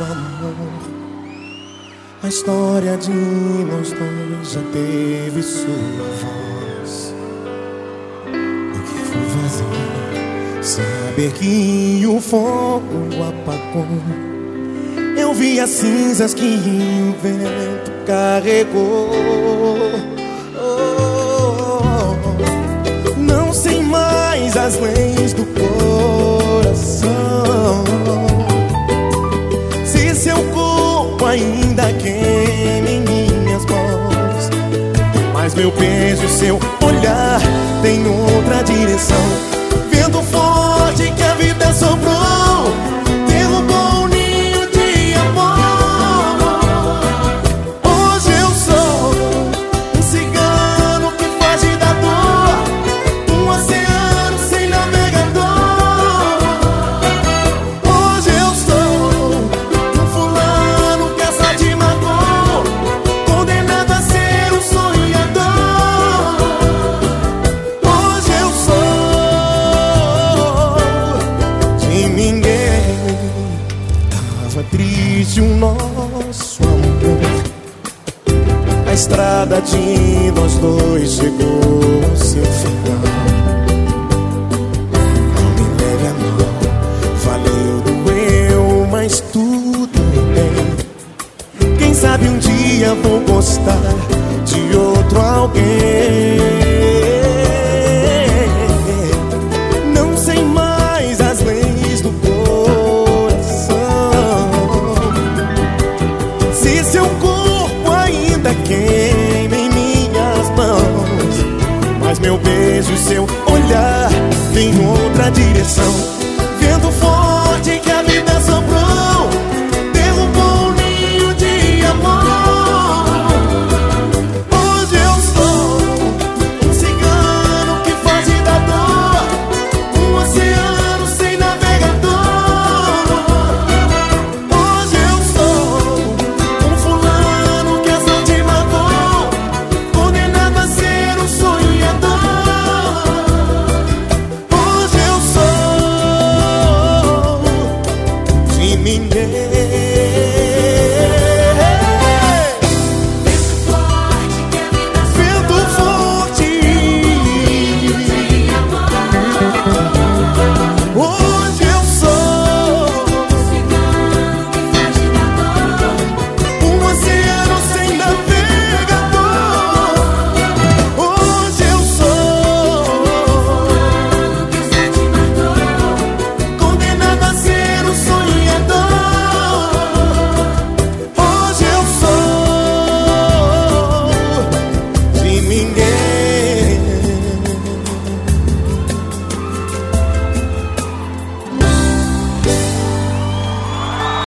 amor. A história de nós dois já teve sua voz. O que foi vazio, saber que o fogo apagou. Eu vi as cinzas que o vento carregou. Não sei mais as leis do coração. Se seu corpo ainda queima em minhas mãos, mas meu peso e seu olhar tem outra direção. Vento forte que a vida soprou derrubou um ninho de amor. Hoje eu sou um cigano que foge da dor, um oceano sem navegador. Hoje eu sou um fulano que essa te matou, condenado a ser um sonhador. Hoje eu sou de ninguém. Tava triste o nosso amor. A estrada de nós dois chegou ao seu final. Não me leve a mal, valeu, doeu, mas tudo bem. Quem sabe um dia vou gostar de outro alguém. Não sei mais as leis do coração. Se seu corpo ainda queima em minhas mãos, mas meu beijo e seu olhar tem outra direção.